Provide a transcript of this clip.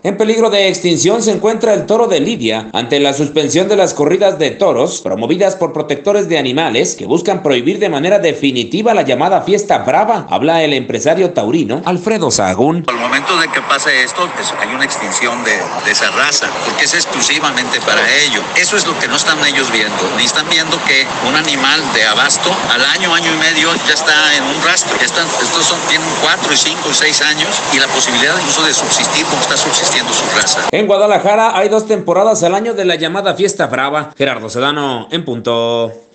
En peligro de extinción se encuentra el toro de Lidia ante la suspensión de las corridas de toros promovidas por protectores de animales que buscan prohibir de manera definitiva la llamada fiesta brava. Habla el empresario taurino Alfredo Sahagún. Al momento de que pase esto, pues hay una extinción de esa raza, porque es exclusivamente para ello. Eso es lo que no están ellos viendo. Ni están viendo que un animal de abasto al año y medio ya está en un rastro. Tienen 4, 5, 6 años y la posibilidad incluso de subsistir como está subsistiendo su raza. En Guadalajara hay 2 temporadas al año de la llamada fiesta brava. Gerardo Sedano, en punto.